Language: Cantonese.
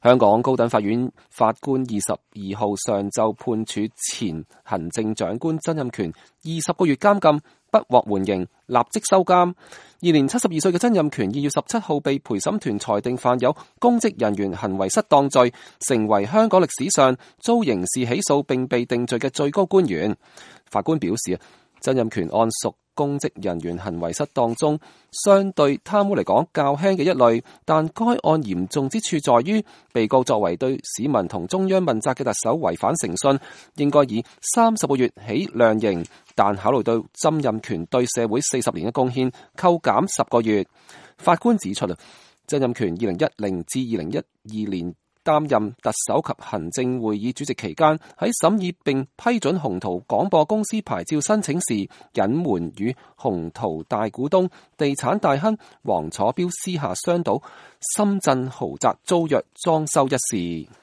香港高等法院法官22號上晝判處前行政長官曾蔭權20個月監禁，不獲緩刑，立即收監。現年72歲嘅曾蔭權2月17號被陪審團裁定犯有公職人員行為失當罪，成為香港歷史上遭刑事起訴並被定罪嘅最高官員。法官表示，曾蔭權案屬公職人員行為失當中相對貪污嚟講較輕嘅一類，但該案嚴重之處在於被告作為對市民同中央問責嘅特首違反誠信，應該以30個月起量刑，但考慮到曾蔭權對社會40年嘅貢獻，扣減10個月。法官指出，曾蔭權2010至2012年擔任特首及行政會議主席期間，喺審議並批准雄濤廣播公司牌照申請時，隱瞞與雄濤大股東地產大亨黃楚標私下商討深圳豪宅租約裝修一事。